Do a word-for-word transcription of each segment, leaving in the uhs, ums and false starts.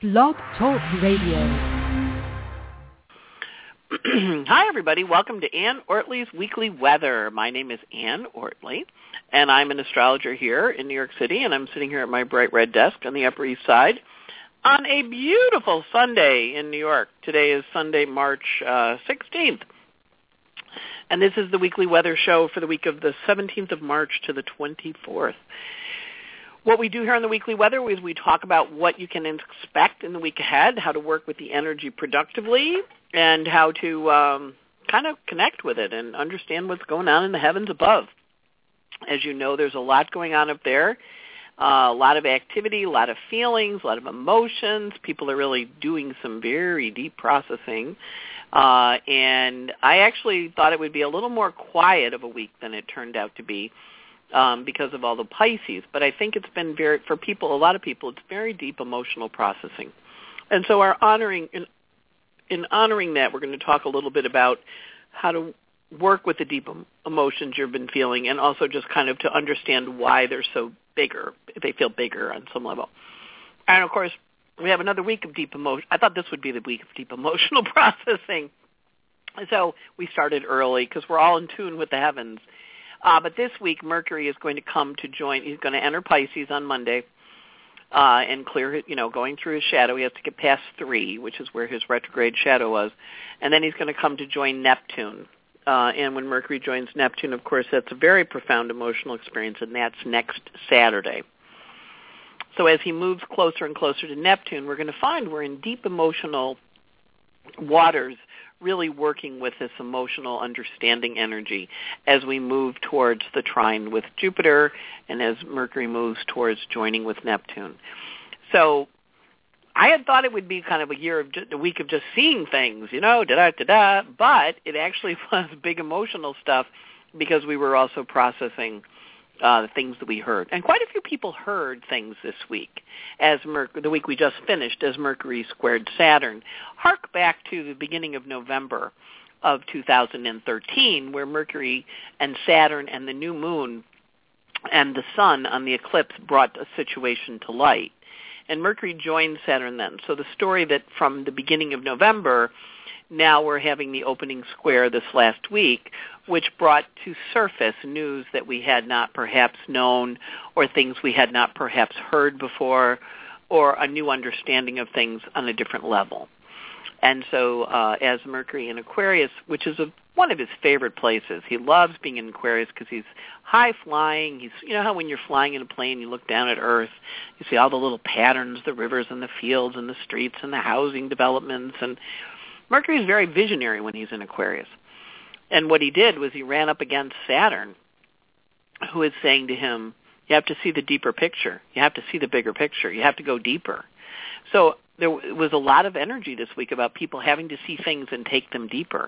Blog Talk Radio. Hi, everybody. Welcome to Ann Ortley's Weekly Weather. My name is Ann Ortley, and I'm an astrologer here in New York City, and I'm sitting here at my bright red desk on the Upper East Side on a beautiful Sunday in New York. Today is Sunday, March uh, sixteenth, and this is the Weekly Weather Show for the week of the seventeenth of March to the twenty-fourth. What we do here on the Weekly Weather is we talk about what you can expect in the week ahead, how to work with the energy productively, and how to um, kind of connect with it and understand what's going on in the heavens above. As you know, there's a lot going on up there, uh, a lot of activity, a lot of feelings, a lot of emotions. People are really doing some very deep processing. Uh, and I actually thought it would be a little more quiet of a week than it turned out to be. Um, because of all the Pisces, but I think it's been very, for people, a lot of people, it's very deep emotional processing. And so our honoring, in, in honoring that, we're going to talk a little bit about how to work with the deep emotions you've been feeling, and also just kind of to understand why they're so bigger, they feel bigger on some level. And of course, we have another week of deep emotion. I thought this would be the week of deep emotional processing. So we started early because we're all in tune with the heavens. Uh, but this week, Mercury is going to come to join. He's going to enter Pisces on Monday uh, and clear, you know, going through his shadow. He has to get past three, which is where his retrograde shadow was. And then he's going to come to join Neptune. Uh, and when Mercury joins Neptune, of course, that's a very profound emotional experience, and that's next Saturday. So as he moves closer and closer to Neptune, we're going to find we're in deep emotional waters, really working with this emotional understanding energy as we move towards the trine with Jupiter and as Mercury moves towards joining with Neptune. So I had thought it would be kind of a year of just, a week of just seeing things, you know, da-da-da-da, but it actually was big emotional stuff because we were also processing Uh, the things that we heard. And quite a few people heard things this week, as Merc- the week we just finished, as Mercury squared Saturn. Hark back to the beginning of November of two thousand thirteen, where Mercury and Saturn and the new moon and the sun on the eclipse brought a situation to light. And Mercury joined Saturn then. So the story that from the beginning of November, now we're having the opening square this last week, which brought to surface news that we had not perhaps known, or things we had not perhaps heard before, or a new understanding of things on a different level. And so uh, as Mercury in Aquarius, which is a, one of his favorite places, he loves being in Aquarius because he's high-flying. He's, you know how when you're flying in a plane, you look down at Earth, you see all the little patterns, the rivers and the fields and the streets and the housing developments, and Mercury is very visionary when he's in Aquarius. And what he did was he ran up against Saturn, who is saying to him, you have to see the deeper picture. You have to see the bigger picture. You have to go deeper. So there was a lot of energy this week about people having to see things and take them deeper.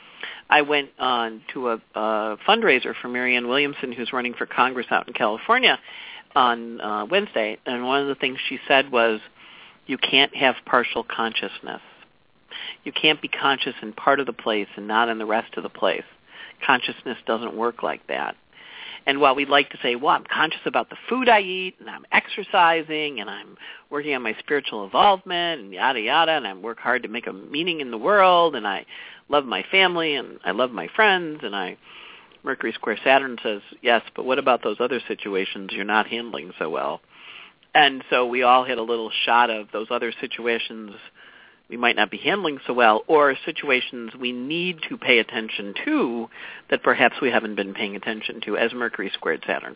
I went on to a, a fundraiser for Marianne Williamson, who's running for Congress out in California, on uh, Wednesday, and one of the things she said was, you can't have partial consciousness. You can't be conscious in part of the place and not in the rest of the place. Consciousness doesn't work like that. And while we'd like to say, well, I'm conscious about the food I eat, and I'm exercising, and I'm working on my spiritual involvement, and yada, yada, and I work hard to make a meaning in the world, and I love my family, and I love my friends, and I, Mercury square Saturn says, yes, but what about those other situations you're not handling so well? And so we all had a little shot of those other situations we might not be handling so well, or situations we need to pay attention to that perhaps we haven't been paying attention to as Mercury squared Saturn.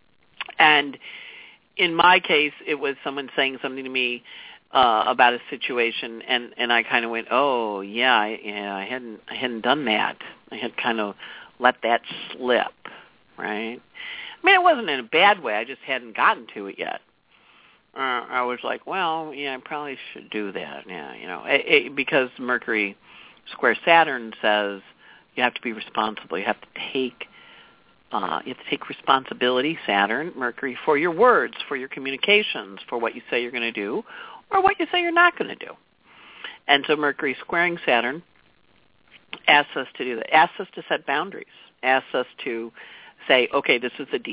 And in my case, it was someone saying something to me uh, about a situation, and, and I kind of went, oh, yeah, I, yeah, I hadn't I hadn't done that. I had kind of let that slip, right? I mean, it wasn't in a bad way. I just hadn't gotten to it yet. Uh, I was like, well, yeah, I probably should do that. Yeah, you know, it, it, because Mercury square Saturn says you have to be responsible. You have to take, uh, you have to take responsibility, Saturn, Mercury, for your words, for your communications, for what you say you're going to do, or what you say you're not going to do. And so Mercury squaring Saturn asks us to do that. Asks us to set boundaries. Asks us to say, okay, this is the deal.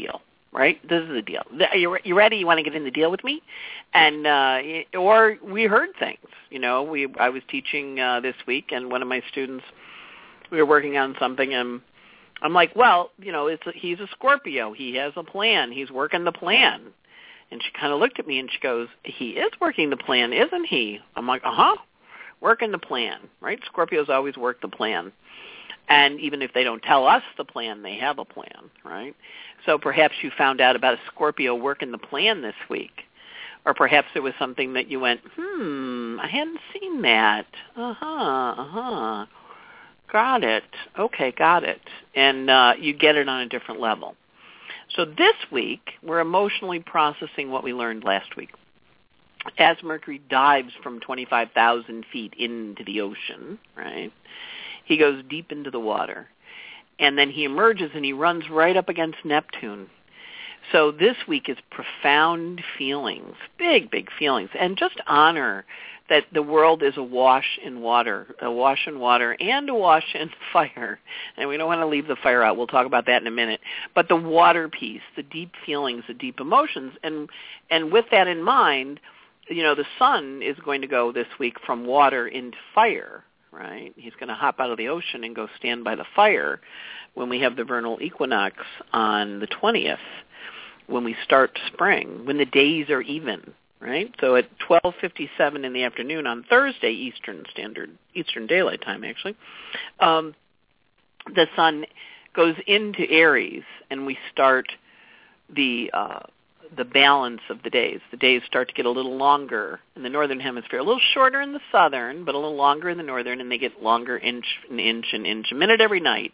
right? This is the deal. Are you, you ready? You want to get in the deal with me? And uh, or we heard things. You know, we I was teaching uh, this week, and one of my students, we were working on something, and I'm like, well, you know, it's a, he's a Scorpio. He has a plan. He's working the plan. And she kind of looked at me, and she goes, he is working the plan, isn't he? I'm like, uh-huh, working the plan, right? Scorpios always work the plan. And even if they don't tell us the plan, they have a plan, right? So perhaps you found out about a Scorpio working the plan this week. Or perhaps it was something that you went, hmm, I hadn't seen that. Uh-huh, uh-huh. Got it. Okay, got it. And uh, you get it on a different level. So this week, we're emotionally processing what we learned last week. As Mercury dives from twenty-five thousand feet into the ocean, right, he goes deep into the water. And then he emerges and he runs right up against Neptune. So this week is profound feelings, big, big feelings, and just honor that the world is awash in water, awash in water and awash in fire. And we don't want to leave the fire out. We'll talk about that in a minute. But the water piece, the deep feelings, the deep emotions, and and with that in mind, you know, the sun is going to go this week from water into fire, right? He's going to hop out of the ocean and go stand by the fire when we have the vernal equinox on the twentieth, when we start spring, when the days are even. Right, so at twelve fifty-seven in the afternoon on Thursday, Eastern Standard, Eastern Daylight Time, actually, um, the sun goes into Aries, and we start the uh, the balance of the days. The days start to get a little longer in the northern hemisphere, a little shorter in the southern, but a little longer in the northern, and they get longer inch an inch an inch a minute every night.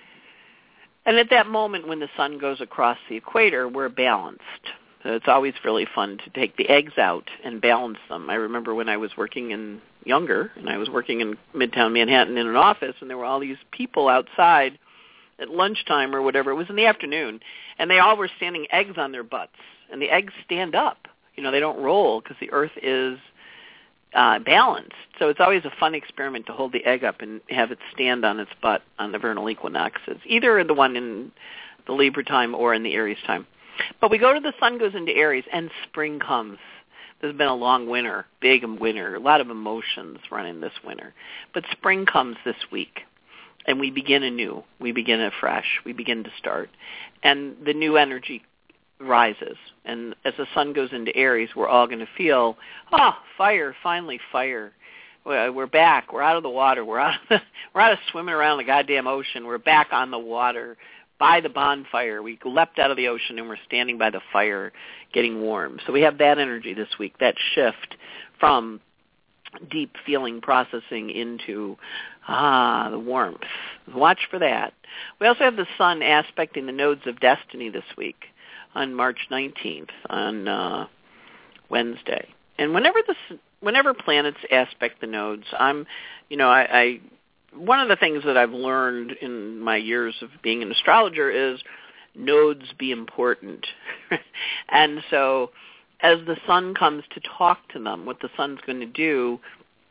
And at that moment, when the sun goes across the equator, we're balanced. So it's always really fun to take the eggs out and balance them. I remember when I was working in younger, and I was working in Midtown Manhattan in an office, and there were all these people outside at lunchtime or whatever. It was in the afternoon, and they all were standing eggs on their butts, and the eggs stand up. You know, they don't roll because the earth is uh, balanced. So it's always a fun experiment to hold the egg up and have it stand on its butt on the vernal equinoxes, either the one in the Libra time or in the Aries time. But we go to the sun goes into Aries, and spring comes. There's been a long winter, big winter, a lot of emotions running this winter. But spring comes this week, and we begin anew. We begin afresh. We begin to start. And the new energy rises. And as the sun goes into Aries, we're all going to feel, oh, fire, finally fire. We're back. We're out of the water. We're out of, the, we're out of swimming around the goddamn ocean. We're back on the water. By the bonfire. We leapt out of the ocean and we're standing by the fire getting warm. So we have that energy this week, that shift from deep feeling processing into, ah, the warmth. Watch for that. We also have the sun aspecting the nodes of destiny this week on March nineteenth, on uh, Wednesday. And whenever this, whenever planets aspect the nodes, I'm, you know, I... I one of the things that I've learned in my years of being an astrologer is nodes be important. And so as the sun comes to talk to them, what the sun's going to do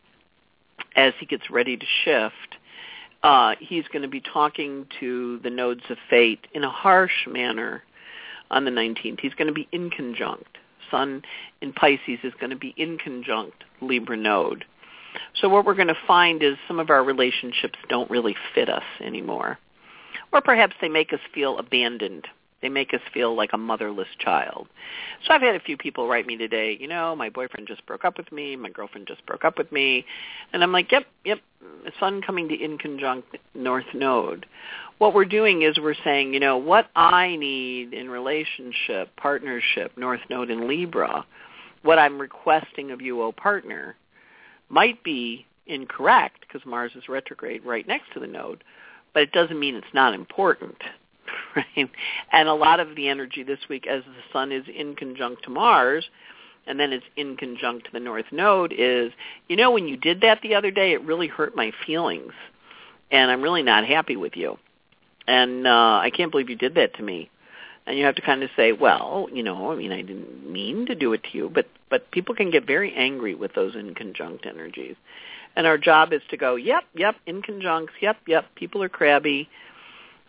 as he gets ready to shift, uh, he's going to be talking to the nodes of fate in a harsh manner on the nineteenth. He's going to be in conjunct. Sun in Pisces is going to be in conjunct Libra node. So what we're going to find is some of our relationships don't really fit us anymore. Or perhaps they make us feel abandoned. They make us feel like a motherless child. So I've had a few people write me today, you know, my boyfriend just broke up with me, my girlfriend just broke up with me. And I'm like, yep, yep, the sun coming to in conjunct North Node. What we're doing is we're saying, you know, what I need in relationship, partnership, North Node in Libra, what I'm requesting of you, oh partner, might be incorrect because Mars is retrograde right next to the node, but it doesn't mean it's not important, right? And a lot of the energy this week as the sun is in conjunct to Mars and then it's in conjunct to the North Node is, you know, when you did that the other day, it really hurt my feelings, and I'm really not happy with you. And uh, I can't believe you did that to me. And you have to kind of say, well, you know, I mean, I didn't mean to do it to you, but, but people can get very angry with those in conjunct energies. And our job is to go, yep, yep, in conjuncts, yep, yep, people are crabby.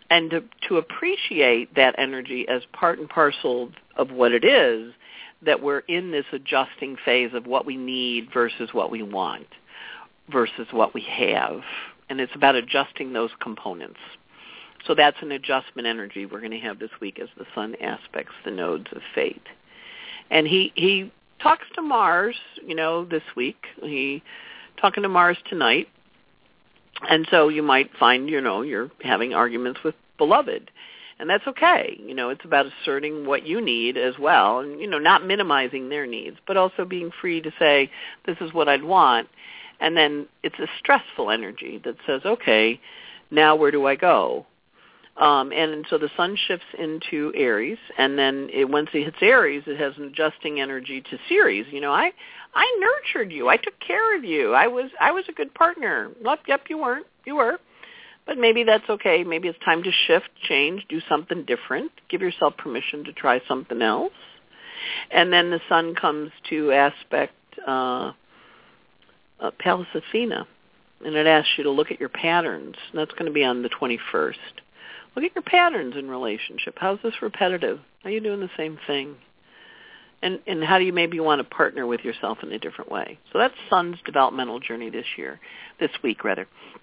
and to, to appreciate that energy as part and parcel of what it is, that we're in this adjusting phase of what we need versus what we want versus what we have. And it's about adjusting those components. So that's an adjustment energy we're going to have this week as the sun aspects the nodes of fate. And he, he talks to Mars, you know, this week. He talking to Mars tonight. And so you might find, you know, you're having arguments with beloved. And that's okay. You know, it's about asserting what you need as well, and, you know, not minimizing their needs, but also being free to say, this is what I'd want. And then it's a stressful energy that says, okay, now where do I go? Um, and so the sun shifts into Aries, and then it, once it hits Aries, it has an adjusting energy to Ceres. You know, I I nurtured you. I took care of you. I was I was a good partner. Yep, yep, you weren't. You were. But maybe that's okay. Maybe it's time to shift, change, do something different. Give yourself permission to try something else. And then the sun comes to aspect uh, uh, Pallas Athena, and it asks you to look at your patterns. And that's going to be on the twenty-first. Look at your patterns in relationship. How's this repetitive? Are you doing the same thing? And and how do you maybe want to partner with yourself in a different way? So that's Sun's developmental journey this year, this week rather.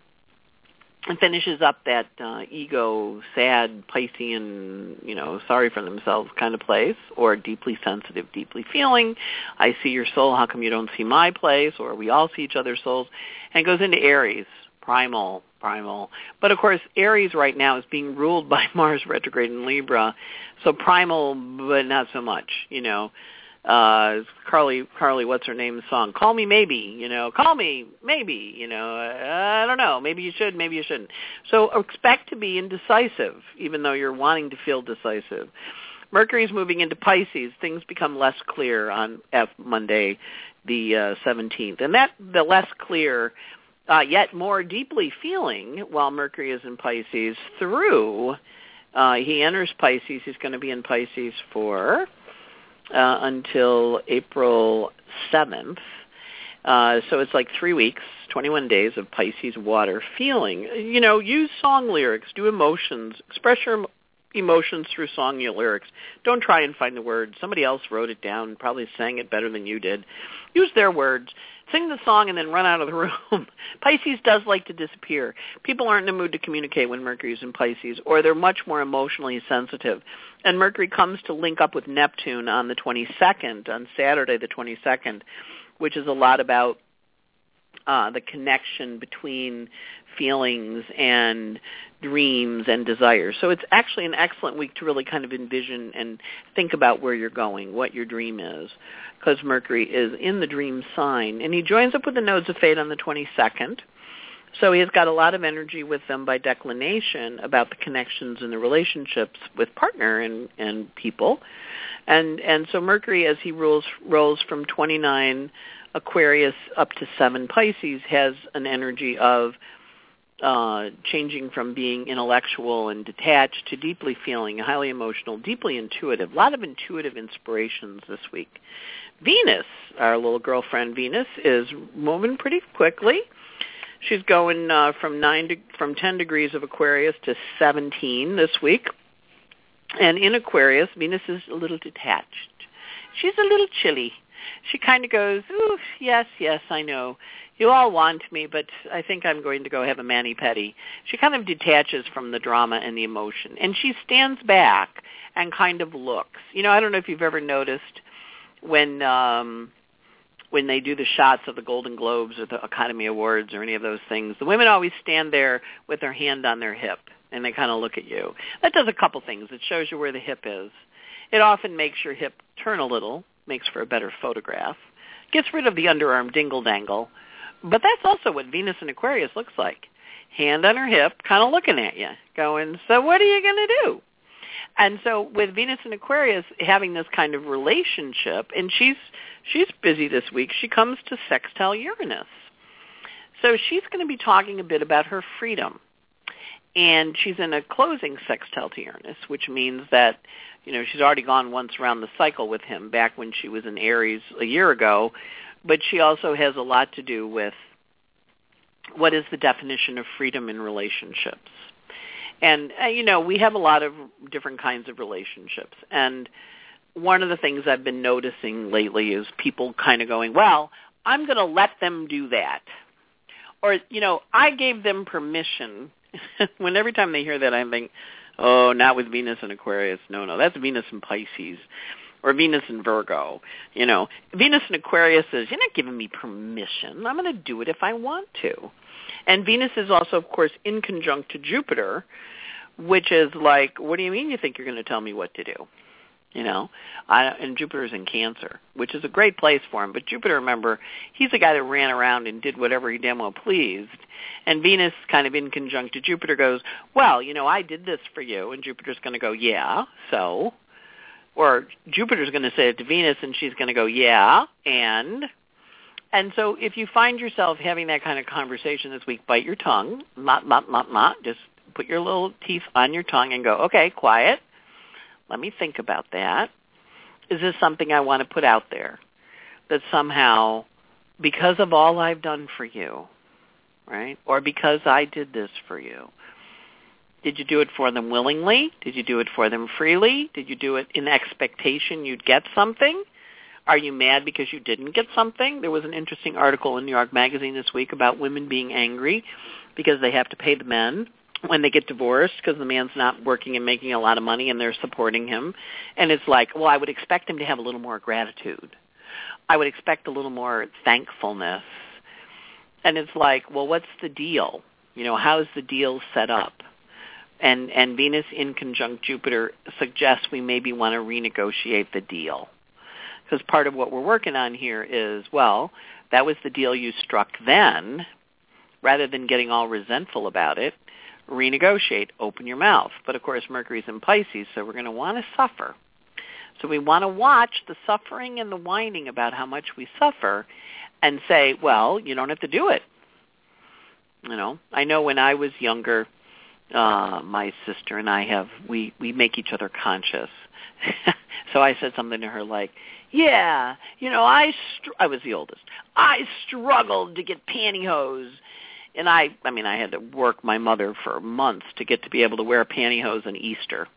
And finishes up that uh, ego, sad, Piscean, you know, sorry for themselves kind of place, or deeply sensitive, deeply feeling. I see your soul. How come you don't see my place? Or we all see each other's souls. And it goes into Aries, primal, primal. But, of course, Aries right now is being ruled by Mars retrograde in Libra. So primal, but not so much, you know. Uh, Carly, Carly, what's her name? Song, Call Me Maybe, you know, call me maybe, you know, uh, I don't know, maybe you should, maybe you shouldn't. So expect to be indecisive, even though you're wanting to feel decisive. Mercury's moving into Pisces. Things become less clear on F Monday, the uh, seventeenth, and that the less clear, uh, yet more deeply feeling while Mercury is in Pisces through. Uh, he enters Pisces. He's going to be in Pisces for. Uh, until April seventh. Uh, so it's like three weeks, twenty-one days of Pisces water feeling. You know, use song lyrics, do emotions, express your emotions through song lyrics. Don't try and find the words. Somebody else wrote it down, probably sang it better than you did. Use their words. Sing the song and then run out of the room. Pisces does like to disappear. People aren't in the mood to communicate when Mercury's in Pisces, or they're much more emotionally sensitive. And Mercury comes to link up with Neptune on the twenty-second, on Saturday the twenty-second, which is a lot about uh, the connection between feelings and dreams and desires. So it's actually an excellent week to really kind of envision and think about where you're going, what your dream is, because Mercury is in the dream sign. And he joins up with the nodes of fate on the twenty-second. So he has got a lot of energy with them by declination about the connections and the relationships with partner and, and people. And and so Mercury, as he rules, rolls from twenty-nine Aquarius up to seven Pisces, has an energy of uh, changing from being intellectual and detached to deeply feeling, highly emotional, deeply intuitive. A lot of intuitive inspirations this week. Venus, our little girlfriend Venus, is moving pretty quickly. She's going uh, from nine to, from ten degrees of Aquarius to seventeen this week. And in Aquarius, Venus is a little detached. She's a little chilly. She kind of goes, ooh, yes, yes, I know. You all want me, but I think I'm going to go have a mani-pedi. She kind of detaches from the drama and the emotion. And she stands back and kind of looks. You know, I don't know if you've ever noticed when um, when they do the shots of the Golden Globes or the Academy Awards or any of those things, the women always stand there with their hand on their hip, and they kind of look at you. That does a couple things. It shows you where the hip is. It often makes your hip turn a little, makes for a better photograph, gets rid of the underarm dingle-dangle. But that's also what Venus in Aquarius looks like. Hand on her hip, kind of looking at you, going, so what are you going to do? And so with Venus in Aquarius having this kind of relationship, and she's she's busy this week, she comes to sextile Uranus. So she's going to be talking a bit about her freedom. And she's in a closing sextile to Uranus, which means that, you know, she's already gone once around the cycle with him back when she was in Aries a year ago. But she also has a lot to do with what is the definition of freedom in relationships. And, uh, you know, we have a lot of different kinds of relationships. And one of the things I've been noticing lately is people kind of going, well, I'm going to let them do that. Or, you know, I gave them permission. When every time they hear that, I think, oh, not with Venus and Aquarius. No, no, that's Venus and Pisces. Or Venus and Virgo. You know, Venus and Aquarius says, you're not giving me permission. I'm going to do it if I want to. And Venus is also, of course, in conjunct to Jupiter, which is like, what do you mean you think you're going to tell me what to do? You know, I, and Jupiter's in Cancer, which is a great place for him. But Jupiter, remember, he's the guy that ran around and did whatever he damn well pleased. And Venus, kind of in conjunct to Jupiter, goes, well, you know, I did this for you. And Jupiter's going to go, yeah, so. Or Jupiter's going to say it to Venus, and she's going to go, yeah, and. And so if you find yourself having that kind of conversation this week, bite your tongue, not, not, not, not. Just put your little teeth on your tongue and go, okay, quiet. Let me think about that. Is this something I want to put out there? That somehow, because of all I've done for you, right, or because I did this for you, did you do it for them willingly? Did you do it for them freely? Did you do it in expectation you'd get something? Are you mad because you didn't get something? There was an interesting article in New York Magazine this week about women being angry because they have to pay the men when they get divorced because the man's not working and making a lot of money and they're supporting him. And it's like, well, I would expect him to have a little more gratitude. I would expect a little more thankfulness. And it's like, well, what's the deal? You know, how's the deal set up? And and Venus in conjunct Jupiter suggests we maybe want to renegotiate the deal. Because part of what we're working on here is, well, that was the deal you struck then. Rather than getting all resentful about it, renegotiate, open your mouth. But, of course, Mercury's in Pisces, so we're going to want to suffer. So we want to watch the suffering and the whining about how much we suffer and say, well, you don't have to do it. You know, I know when I was younger, uh, my sister and I have, we, we make each other conscious. So I said something to her like, yeah, you know, I, str- I was the oldest. I struggled to get pantyhose. And I, I mean, I had to work my mother for months to get to be able to wear pantyhose on Easter.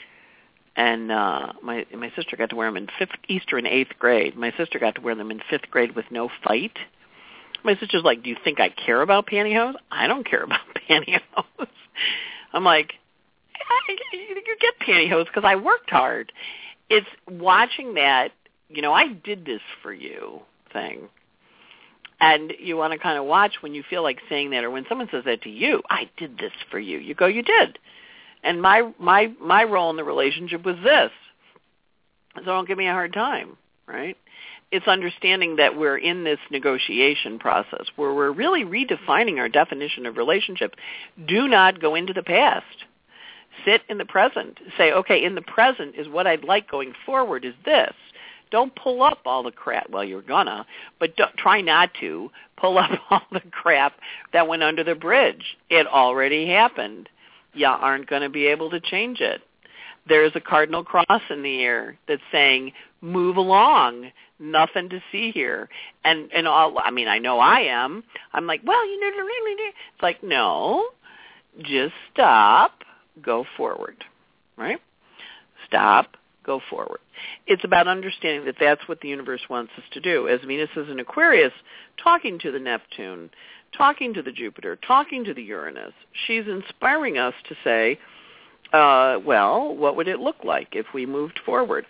And uh, my my sister got to wear them in fifth Easter in eighth grade. My sister got to wear them in fifth grade with no fight. My sister's like, do you think I care about pantyhose? I don't care about pantyhose. I'm like, you get pantyhose because I worked hard. It's watching that, you know, I did this for you thing. And you want to kind of watch when you feel like saying that, or when someone says that to you, I did this for you. You go, you did. And my my my role in the relationship was this. So don't give me a hard time, right? It's understanding that we're in this negotiation process where we're really redefining our definition of relationship. Do not go into the past. Sit in the present. Say, okay, in the present is what I'd like going forward is this. Don't pull up all the crap. Well, you're gonna, but don't, try not to pull up all the crap that went under the bridge. It already happened. You aren't going to be able to change it. There's a cardinal cross in the air that's saying, move along. Nothing to see here. And, and all, I mean, I know I am. I'm like, well, you know, it's like, no, just stop, go forward, right? Stop. Go forward. It's about understanding that that's what the universe wants us to do. As Venus is in Aquarius, talking to the Neptune, talking to the Jupiter, talking to the Uranus, she's inspiring us to say, uh, well, what would it look like if we moved forward?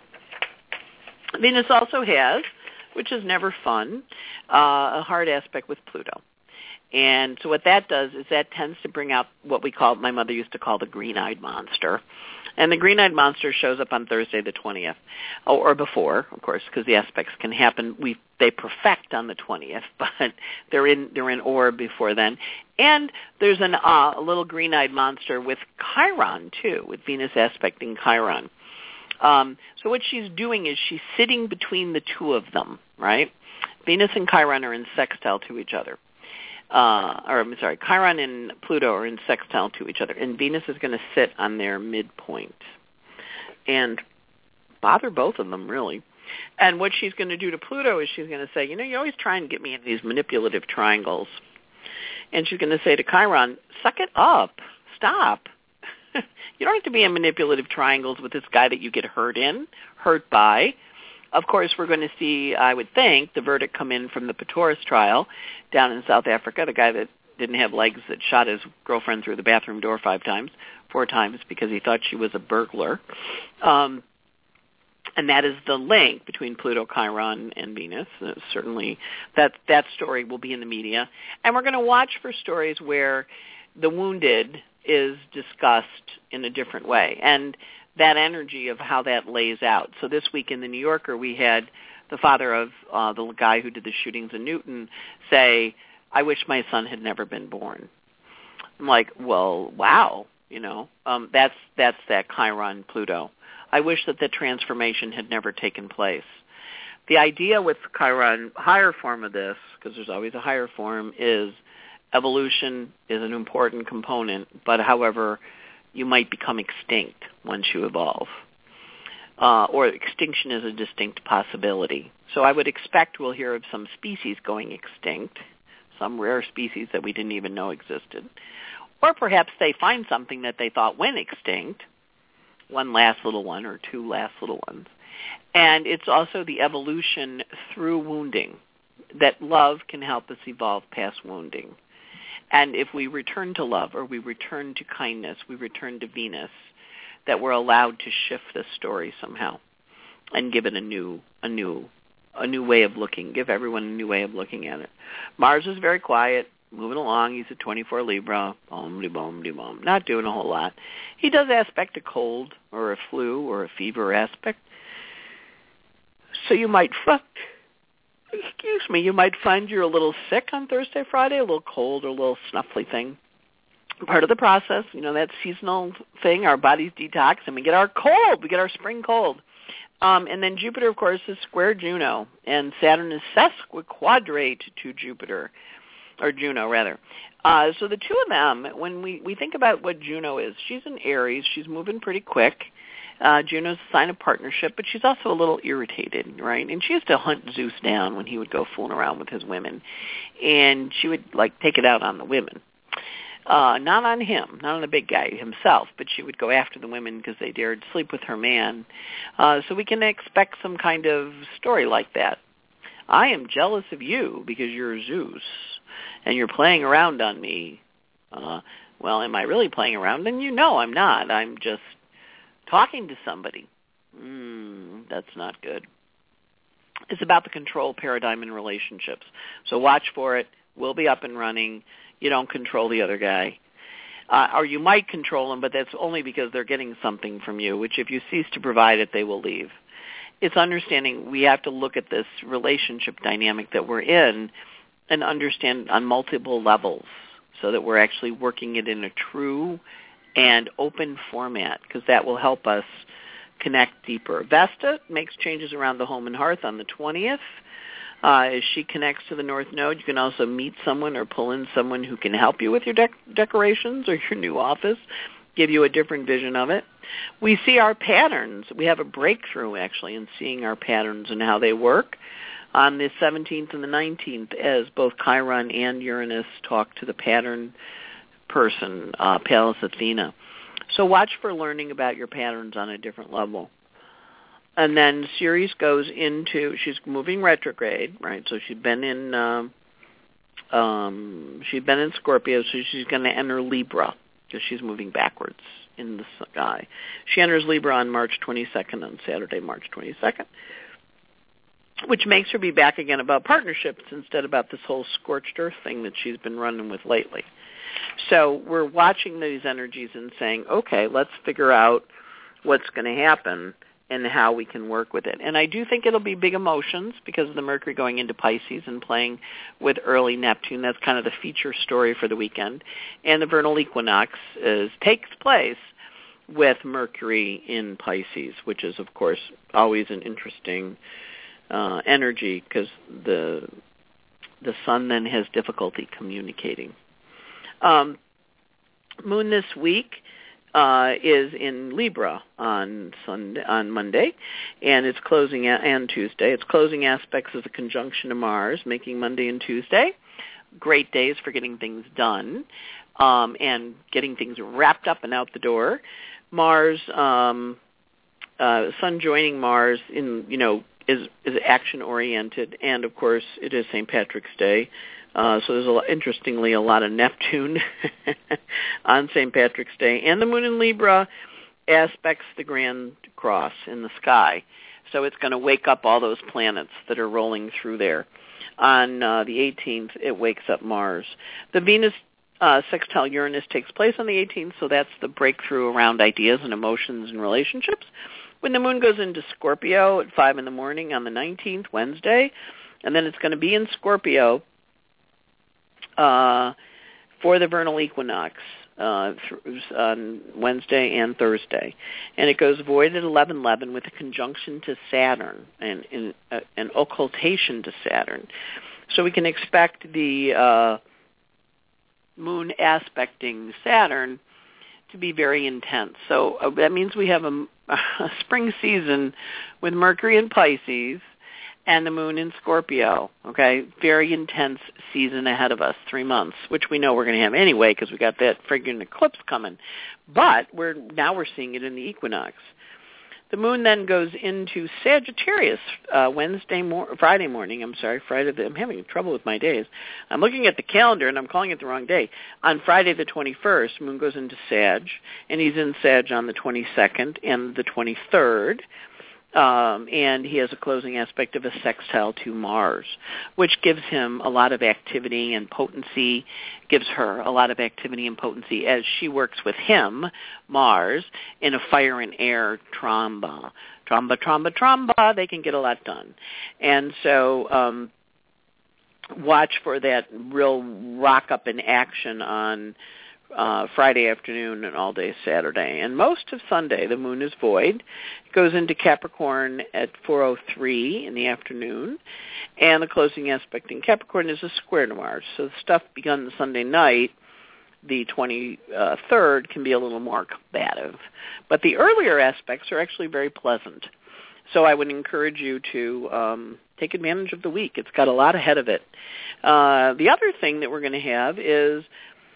Venus also has, which is never fun, uh, a hard aspect with Pluto. And so what that does is that tends to bring out what we call, my mother used to call the green-eyed monster. And the green-eyed monster shows up on Thursday the twentieth, or, or before, of course, because the aspects can happen. We they perfect on the twentieth, but they're in they're in orb before then. And there's an uh, a little green-eyed monster with Chiron too, with Venus aspecting Chiron. Um, so what she's doing is she's sitting between the two of them, right? Venus and Chiron are in sextile to each other. Uh, or I'm sorry, Chiron and Pluto are in sextile to each other, and Venus is going to sit on their midpoint and bother both of them, really. And what she's going to do to Pluto is she's going to say, you know, you always try and get me in these manipulative triangles. And she's going to say to Chiron, suck it up, stop. You don't have to be in manipulative triangles with this guy that you get hurt in, hurt by. Of course, we're going to see, I would think, the verdict come in from the Pistorius trial down in South Africa, the guy that didn't have legs that shot his girlfriend through the bathroom door five times, four times, because he thought she was a burglar. Um, and that is the link between Pluto, Chiron, and Venus. Uh, certainly that, that story will be in the media. And we're going to watch for stories where the wounded is discussed in a different way, and that energy of how that lays out. So this week in the New Yorker, we had the father of uh, the guy who did the shootings in Newton say, I wish my son had never been born. I'm like, well, wow, you know, um, that's that's that Chiron Pluto. I wish that the transformation had never taken place. The idea with Chiron, higher form of this, because there's always a higher form, is evolution is an important component, but however, you might become extinct once you evolve. Uh, or extinction is a distinct possibility. So I would expect we'll hear of some species going extinct, some rare species that we didn't even know existed. Or perhaps they find something that they thought went extinct, one last little one or two last little ones. And it's also the evolution through wounding, that love can help us evolve past wounding. And if we return to love, or we return to kindness, we return to Venus, that we're allowed to shift this story somehow and give it a new, a new, a new way of looking. Give everyone a new way of looking at it. Mars is very quiet, moving along. He's a twenty-four Libra, boom, de boom, de boom, not doing a whole lot. He does aspect a cold or a flu or a fever aspect. So you might fuck. Excuse me, you might find you're a little sick on Thursday, Friday, a little cold or a little snuffly thing. Part of the process, you know, that seasonal thing, our bodies detox, and we get our cold, we get our spring cold. Um, and then Jupiter, of course, is square Juno, and Saturn is sesquiquadrate to Jupiter, or Juno, rather. Uh, so the two of them, when we, we think about what Juno is, she's in Aries, she's moving pretty quick. Uh, Juno's a sign of partnership, but she's also a little irritated, right? And she used to hunt Zeus down when he would go fooling around with his women. And she would, like, take it out on the women. Uh, not on him, not on the big guy himself, but she would go after the women because they dared sleep with her man. Uh, so we can expect some kind of story like that. I am jealous of you because you're Zeus, and you're playing around on me. Uh, well, am I really playing around? And you know I'm not. I'm just talking to somebody. Mm, that's not good. It's about the control paradigm in relationships. So watch for it. We'll be up and running. You don't control the other guy. Uh, or you might control them, but that's only because they're getting something from you, which if you cease to provide it, they will leave. It's understanding we have to look at this relationship dynamic that we're in and understand on multiple levels so that we're actually working it in a true and open format, because that will help us connect deeper. Vesta makes changes around the home and hearth on the twentieth. Uh, as she connects to the North Node, you can also meet someone or pull in someone who can help you with your dec- decorations or your new office, give you a different vision of it. We see our patterns. We have a breakthrough, actually, in seeing our patterns and how they work on the seventeenth and the nineteenth, as both Chiron and Uranus talk to the pattern person, uh, Pallas Athena. So watch for learning about your patterns on a different level. And then Ceres goes into, she's moving retrograde, right? So she's been in, um, um, she's been in Scorpio, so she's going to enter Libra because she's moving backwards in the sky. She enters Libra on March twenty-second, on Saturday, March twenty-second, which makes her be back again about partnerships instead about this whole scorched earth thing that she's been running with lately. So we're watching these energies and saying, okay, let's figure out what's going to happen and how we can work with it. And I do think it'll be big emotions because of the Mercury going into Pisces and playing with early Neptune. That's kind of the feature story for the weekend. And the vernal equinox is, takes place with Mercury in Pisces, which is, of course, always an interesting uh, energy because the the sun then has difficulty communicating. Um, Moon this week uh, is in Libra on Sunday, on Monday, and it's closing a- and Tuesday. It's closing aspects of the conjunction to Mars, making Monday and Tuesday. great days for getting things done um, and getting things wrapped up and out the door. Mars, um, uh, Sun joining Mars in, you know, is, is action-oriented, and, of course, it is Saint Patrick's Day. Uh, so there's, a lot, interestingly, a lot of Neptune on Saint Patrick's Day. And the moon in Libra aspects the Grand Cross in the sky. So it's going to wake up all those planets that are rolling through there. On uh, the eighteenth, it wakes up Mars. The Venus uh, sextile Uranus takes place on the eighteenth, so that's the breakthrough around ideas and emotions and relationships. When the moon goes into Scorpio at five in the morning on the nineteenth, Wednesday, and then it's going to be in Scorpio Uh, for the vernal equinox uh, th- on Wednesday and Thursday. And it goes void at eleven eleven with a conjunction to Saturn and, and uh, an occultation to Saturn. So we can expect the uh, moon aspecting Saturn to be very intense. So uh, that means we have a, a spring season with Mercury in Pisces and the moon in Scorpio, okay? Very intense season ahead of us, three months, which we know we're going to have anyway because we got that friggin' eclipse coming. But we're now we're seeing it in the equinox. The moon then goes into Sagittarius uh, Wednesday, mor- Friday morning. I'm sorry, Friday. The, I'm having trouble with my days. I'm looking at the calendar and I'm calling it the wrong day. On Friday the twenty-first, moon goes into Sag, and he's in Sag on the twenty-second and the twenty-third. Um, and he has a closing aspect of a sextile to Mars, which gives him a lot of activity and potency, gives her a lot of activity and potency as she works with him, Mars, in a fire and air tromba. Tromba, tromba, tromba, they can get a lot done. And so um, watch for that real rock up in action on Uh, Friday afternoon and all day Saturday. And most of Sunday, the moon is void. It goes into Capricorn at four oh three in the afternoon. And the closing aspect in Capricorn is a square to Mars. So the stuff begun the Sunday night, the twenty-third, can be a little more combative. But the earlier aspects are actually very pleasant. So I would encourage you to um, take advantage of the week. It's got a lot ahead of it. Uh, the other thing that we're going to have is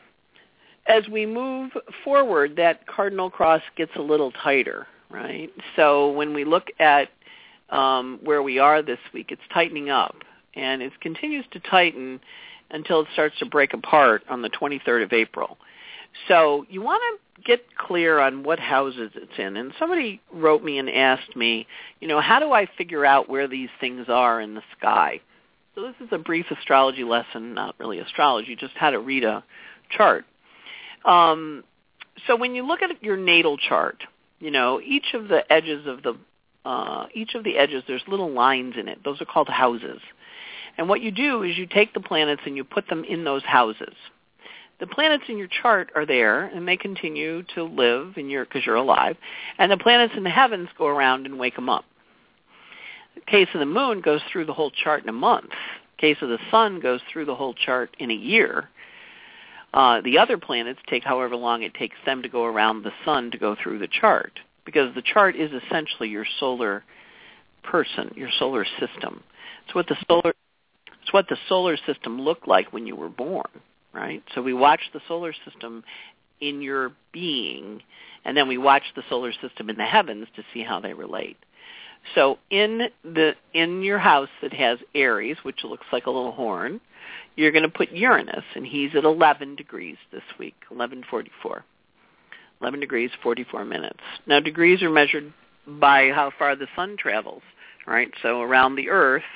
as we move forward, that cardinal cross gets a little tighter, right? So when we look at um, where we are this week, it's tightening up, and it continues to tighten until it starts to break apart on the twenty-third of April. So you want to get clear on what houses it's in. And somebody wrote me and asked me, you know, how do I figure out where these things are in the sky? So this is a brief astrology lesson, not really astrology, just how to read a chart. Um, so when you look at your natal chart, you know, each of the edges of the, uh, each of the edges, there's little lines in it. Those are called houses. And what you do is you take the planets and you put them in those houses. The planets in your chart are there, and they continue to live in your, because you're alive. And the planets in the heavens go around and wake them up. The case of the moon goes through the whole chart in a month. The case of the sun goes through the whole chart in a year. Uh, the other planets take however long it takes them to go around the sun to go through the chart, because the chart is essentially your solar person, your solar system. It's what the solar, it's what the solar system looked like when you were born, right? So we watch the solar system in your being, and then we watch the solar system in the heavens to see how they relate. So in the in your house that has Aries, which looks like a little horn, you're going to put Uranus, and he's at eleven degrees this week, eleven forty-four. eleven degrees, forty-four minutes. Now, degrees are measured by how far the sun travels, right? So around the Earth,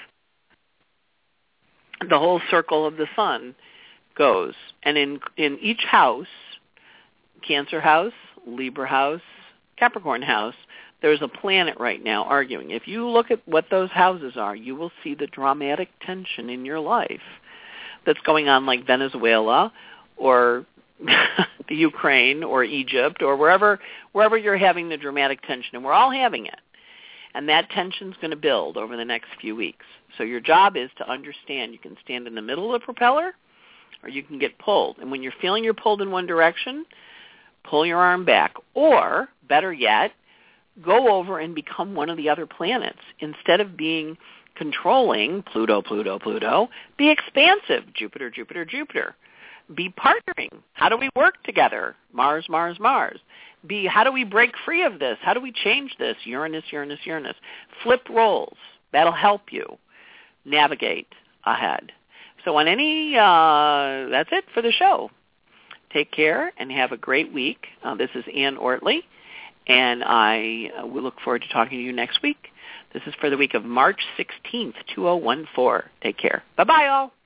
the whole circle of the sun goes. And in, in each house, Cancer house, Libra house, Capricorn house, there's a planet right now arguing. If you look at what those houses are, you will see the dramatic tension in your life that's going on, like Venezuela or the Ukraine or Egypt or wherever wherever you're having the dramatic tension, and we're all having it. And that tension's going to build over the next few weeks. So your job is to understand you can stand in the middle of the propeller or you can get pulled. And when you're feeling you're pulled in one direction, pull your arm back. Or, better yet, go over and become one of the other planets. Instead of being controlling, Pluto, Pluto, Pluto. Be expansive, Jupiter, Jupiter, Jupiter. Be partnering. How do we work together? Mars, Mars, Mars. Be, how do we break free of this? How do we change this? Uranus, Uranus, Uranus. Flip roles. That'll help you navigate ahead. So on any, uh, that's it for the show. Take care and have a great week. Uh, this is Ann Ortelee, and I uh, will look forward to talking to you next week. This is for the week of March sixteenth, two thousand fourteen. Take care. Bye-bye, all.